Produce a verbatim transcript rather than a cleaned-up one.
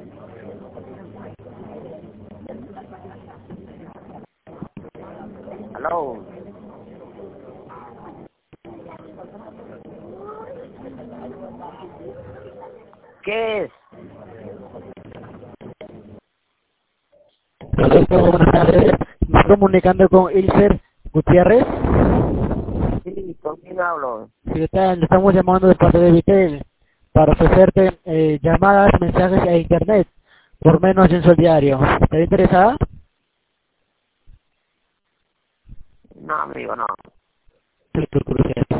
Aló. ¿Qué es? Buenas tardes. Me estoy comunicando con Ilser Gutiérrez. Sí, ¿con quién hablo? Si ¿qué tal? Le estamos llamando de parte de Vitel para ofrecerte eh, llamadas, mensajes e internet por menos de un sol diario. ¿Está interesada? No, amigo, no. Sí, por curiosidad.